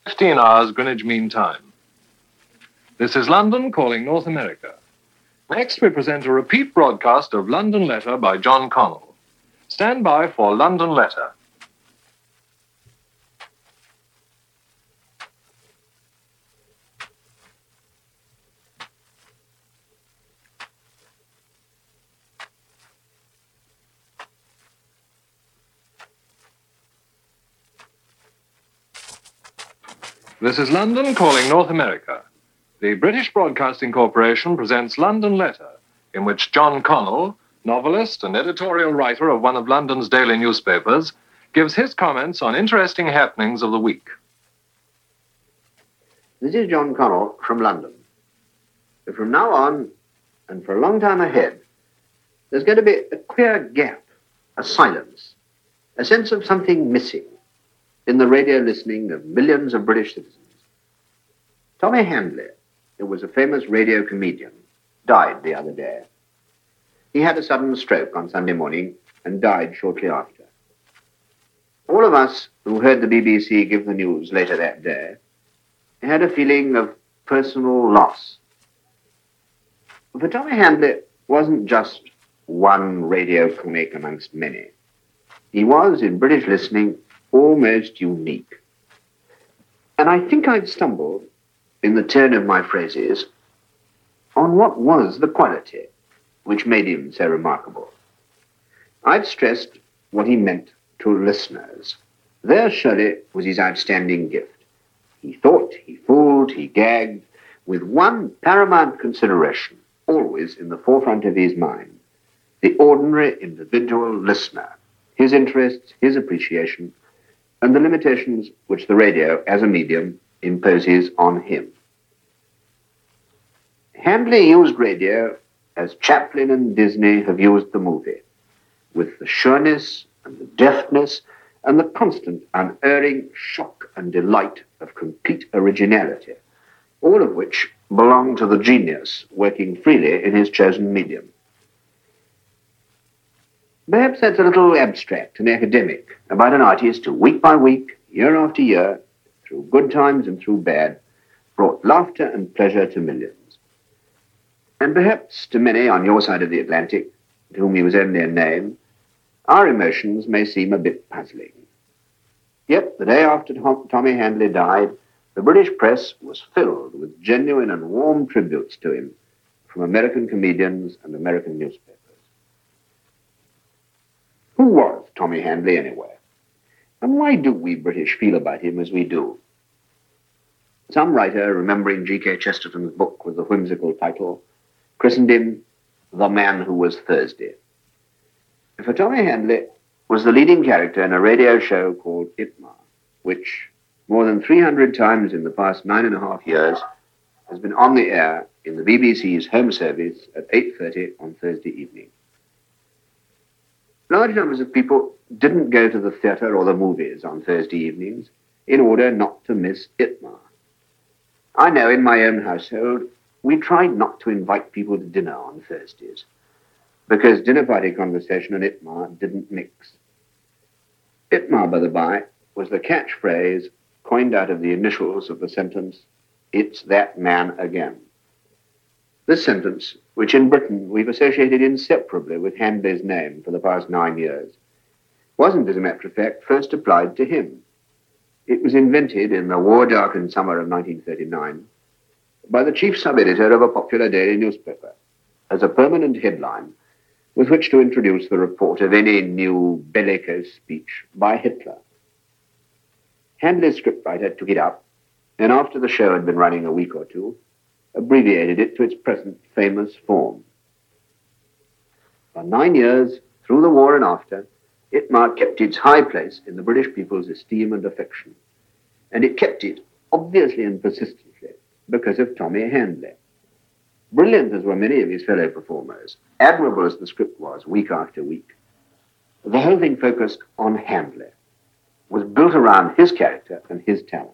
15 hours Greenwich Mean Time. This is London calling North America. Next, we present a repeat broadcast of London Letter by John Connell. Stand by for London Letter. This is London calling North America. The British Broadcasting Corporation presents London Letter, in which John Connell, novelist and editorial writer of one of London's daily newspapers, gives his comments on interesting happenings of the week. This is John Connell from London. From now on, and for a long time ahead, there's going to be a queer gap, a silence, a sense of something missing in the radio listening of millions of British citizens. Tommy Handley, who was a famous radio comedian, died the other day. He had a sudden stroke on Sunday morning and died shortly after. All of us who heard the BBC give the news later that day had a feeling of personal loss. For Tommy Handley wasn't just one radio comic amongst many. He was, in British listening, almost unique. And I think I've stumbled, in the turn of my phrases, on what was the quality which made him so remarkable. I've stressed what he meant to listeners. There surely was his outstanding gift. He thought, he fooled, he gagged, with one paramount consideration always in the forefront of his mind: the ordinary individual listener, his interests, his appreciation, and the limitations which the radio as a medium imposes on him. Handley used radio as Chaplin and Disney have used the movie, with the sureness and the deftness and the constant unerring shock and delight of complete originality, all of which belong to the genius working freely in his chosen medium. Perhaps that's a little abstract and academic about an artist who, week by week, year after year, through good times and through bad, brought laughter and pleasure to millions. And perhaps to many on your side of the Atlantic, to whom he was only a name, our emotions may seem a bit puzzling. Yet, the day after Tommy Handley died, the British press was filled with genuine and warm tributes to him from American comedians and American newspapers. Who was Tommy Handley anyway? And why do we British feel about him as we do? Some writer, remembering G.K. Chesterton's book with the whimsical title, christened him The Man Who Was Thursday. For Tommy Handley was the leading character in a radio show called Itmar, which, more than 300 times in the past 9.5 years, has been on the air in the BBC's home service at 8:30 on Thursday evening. Large numbers of people didn't go to the theatre or the movies on Thursday evenings in order not to miss Itmar. I know in my own household, we tried not to invite people to dinner on Thursdays, because dinner party conversation and Itmar didn't mix. Itmar, by the by, was the catchphrase coined out of the initials of the sentence, "It's that man again." This sentence, which in Britain we've associated inseparably with Handley's name for the past 9 years, wasn't, as a matter of fact, first applied to him. It was invented in the war-darkened summer of 1939 by the chief sub-editor of a popular daily newspaper as a permanent headline with which to introduce the report of any new bellicose speech by Hitler. Handley's scriptwriter took it up, and after the show had been running a week or two, abbreviated it to its present famous form. For 9 years, through the war and after, Itmar kept its high place in the British people's esteem and affection. And it kept it, obviously and persistently, because of Tommy Handley. Brilliant as were many of his fellow performers, admirable as the script was week after week, the whole thing focused on Handley, was built around his character and his talents.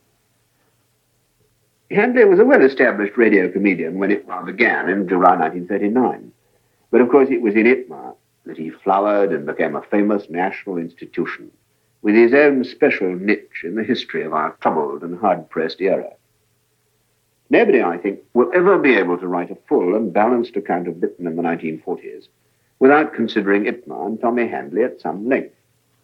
Handley was a well-established radio comedian when Itmar began in July 1939. But of course it was in Itmar that he flowered and became a famous national institution, with his own special niche in the history of our troubled and hard-pressed era. Nobody, I think, will ever be able to write a full and balanced account of Britain in the 1940s without considering Itmar and Tommy Handley at some length.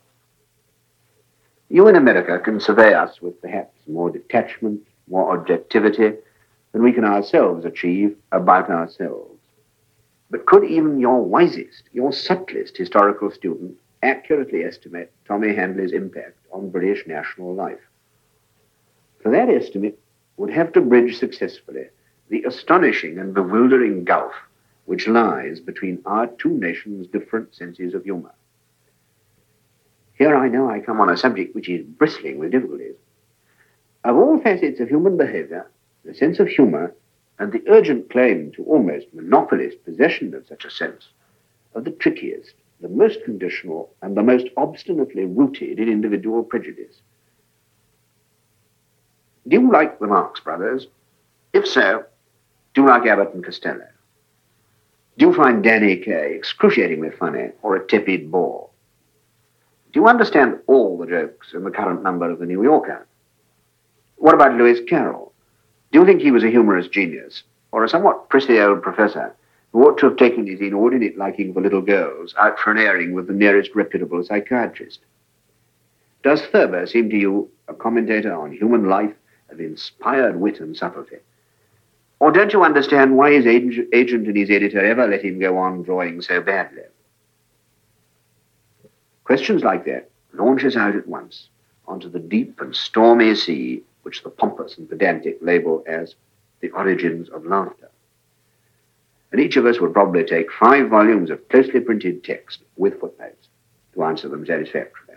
You in America can survey us with perhaps more detachment, more objectivity than we can ourselves achieve about ourselves. But could even your wisest, your subtlest historical student accurately estimate Tommy Handley's impact on British national life? For that estimate would have to bridge successfully the astonishing and bewildering gulf which lies between our two nations' different senses of humor. Here I know I come on a subject which is bristling with difficulties. Of all facets of human behavior, the sense of humor and the urgent claim to almost monopolist possession of such a sense are the trickiest, the most conditional, and the most obstinately rooted in individual prejudice. Do you like the Marx Brothers? If so, do you like Abbott and Costello? Do you find Danny Kaye excruciatingly funny or a tepid bore? Do you understand all the jokes in the current number of The New Yorker? What about Lewis Carroll? Do you think he was a humorous genius, or a somewhat prissy old professor who ought to have taken his inordinate liking for little girls out for an airing with the nearest reputable psychiatrist? Does Thurber seem to you a commentator on human life of inspired wit and subtlety? Or don't you understand why his agent and his editor ever let him go on drawing so badly? Questions like that launch us out at once onto the deep and stormy sea which the pompous and pedantic label as the origins of laughter. And each of us would probably take 5 volumes of closely printed text with footnotes to answer them satisfactorily.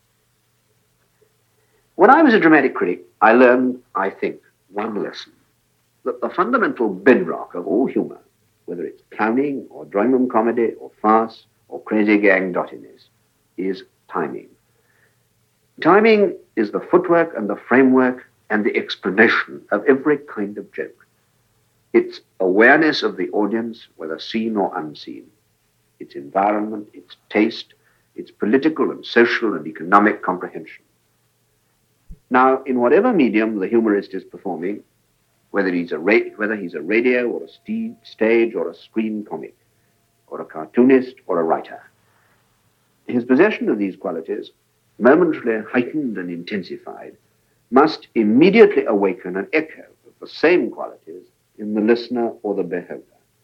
When I was a dramatic critic, I learned, I think, one lesson: that the fundamental bedrock of all humor, whether it's clowning or drawing room comedy or farce or crazy gang dottiness, is timing. Timing is the footwork and the framework and the explanation of every kind of joke. It's awareness of the audience, whether seen or unseen. Its environment, its taste, its political and social and economic comprehension. Now, in whatever medium the humorist is performing, whether he's a radio or a stage or a screen comic, or a cartoonist or a writer, his possession of these qualities, momentarily heightened and intensified, must immediately awaken an echo of the same qualities in the listener or the beholder.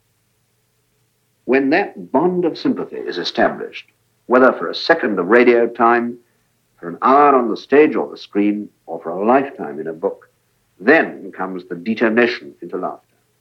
When that bond of sympathy is established, whether for a second of radio time, for an hour on the stage or the screen, or for a lifetime in a book, then comes the detonation into laughter.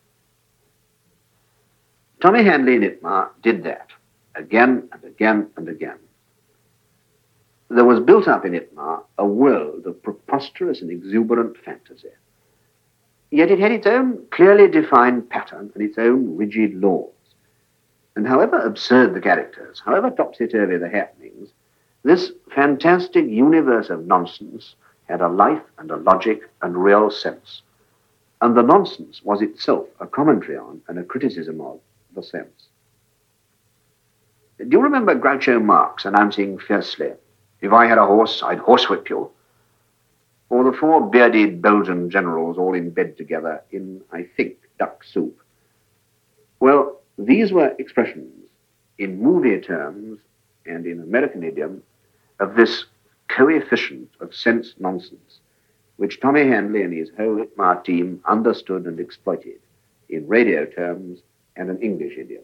Tommy Handley in Itmar did that again and again and again. There was built up in Itmar a world of preposterous and exuberant fantasy. Yet it had its own clearly defined pattern and its own rigid laws. And however absurd the characters, however topsy-turvy the happenings, this fantastic universe of nonsense had a life and a logic and real sense. And the nonsense was itself a commentary on and a criticism of the sense. Do you remember Groucho Marx announcing fiercely, "If I had a horse, I'd horsewhip you"? Or the 4 bearded Belgian generals all in bed together in, I think, duck soup? Well, these were expressions in movie terms and in American idiom of this coefficient of sense nonsense, which Tommy Handley and his whole Itmar team understood and exploited in radio terms and an English idiom.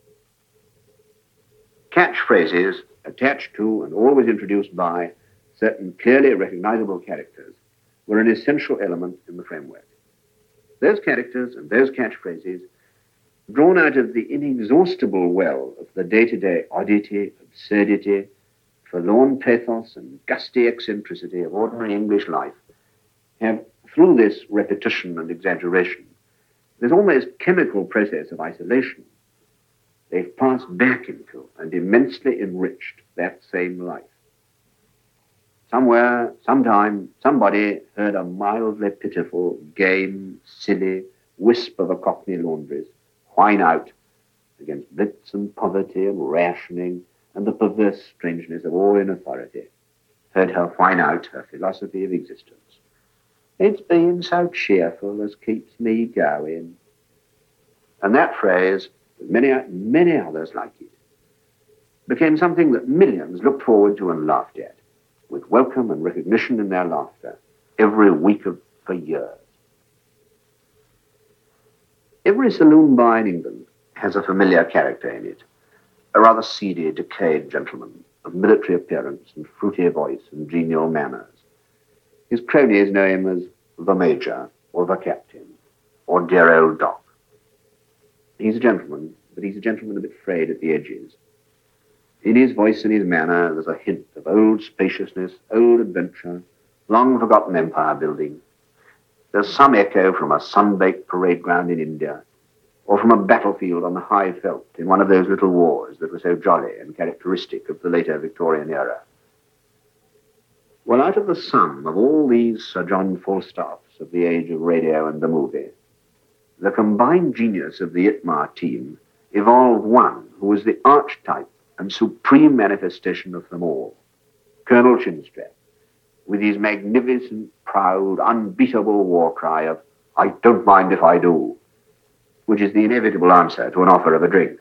Catchphrases attached to and always introduced by certain clearly recognizable characters were an essential element in the framework. Those characters and those catchphrases, drawn out of the inexhaustible well of the day-to-day oddity, absurdity, forlorn pathos, and gusty eccentricity of ordinary English life, have, through this repetition and exaggeration, this almost chemical process of isolation, they've passed back into and immensely enriched that same life. Somewhere, sometime, somebody heard a mildly pitiful, game, silly wisp of a Cockney laundress whine out against blitz and poverty and rationing and the perverse strangeness of all in authority. heard her whine out her philosophy of existence. It's being so cheerful as keeps me going. And that phrase, many others like it, became something that millions looked forward to and laughed at, with welcome and recognition in their laughter every week for years. Every saloon bar in England has a familiar character in it, a rather seedy, decayed gentleman of military appearance and fruity voice and genial manners. His cronies know him as the Major, or the Captain, or dear old Doc. He's a gentleman, but he's a gentleman a bit frayed at the edges. In his voice and his manner, there's a hint of old spaciousness, old adventure, long-forgotten empire building. There's some echo from a sun-baked parade ground in India, or from a battlefield on the high veldt in one of those little wars that were so jolly and characteristic of the later Victorian era. Well, out of the sum of all these Sir John Falstaffs of the age of radio and the movie, the combined genius of the Itmar team evolved one who was the archetype and supreme manifestation of them all, Colonel Chinstrap, with his magnificent, proud, unbeatable war cry of, "I don't mind if I do," which is the inevitable answer to an offer of a drink.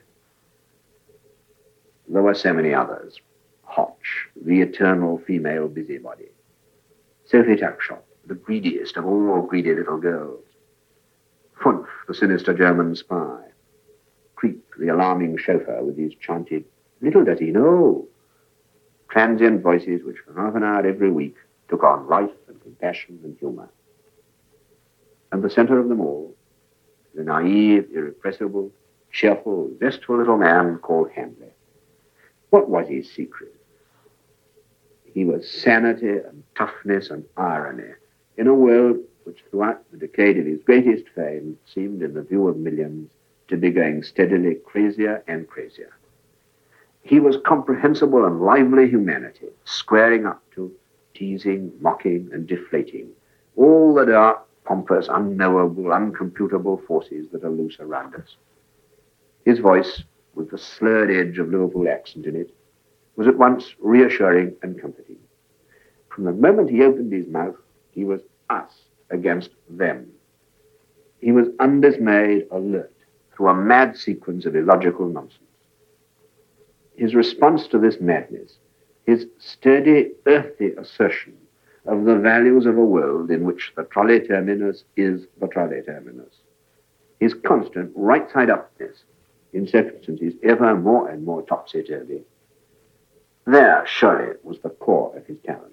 There were so many others. Hotch, the eternal female busybody. Sophie Tuckshott, the greediest of all greedy little girls. Funf, the sinister German spy. Creep, the alarming chauffeur with his chanted, "Little does he know." Transient voices which for half an hour every week took on life and compassion and humor. And the center of them all, the naive, irrepressible, cheerful, zestful little man called Hamlet. What was his secret? He was sanity and toughness and irony in a world which throughout the decade of his greatest fame seemed, in the view of millions, to be going steadily crazier and crazier. He was comprehensible and lively humanity, squaring up to, teasing, mocking, and deflating all the dark, pompous, unknowable, uncomputable forces that are loose around us. His voice, with the slurred edge of Liverpool accent in it, was at once reassuring and comforting. From the moment he opened his mouth, he was us against them. He was undismayed, alert, through a mad sequence of illogical nonsense. His response to this madness, his sturdy, earthy assertion of the values of a world in which the trolley terminus is the trolley terminus, his constant right-side-upness in circumstances ever more and more topsy-turvy, there, surely, was the core of his talent.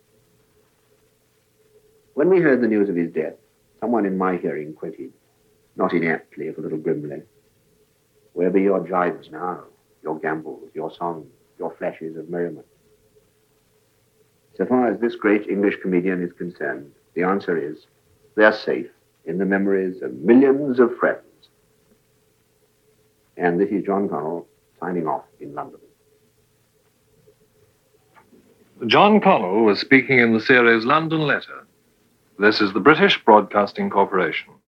When we heard the news of his death, someone in my hearing quoted, not inaptly, if a little grimly, "Where be your jibes now, your gambols, your songs, your flashes of merriment?" So far as this great English comedian is concerned, the answer is, they're safe in the memories of millions of friends. And this is John Connell signing off in London. John Connell was speaking in the series London Letter. This is the British Broadcasting Corporation.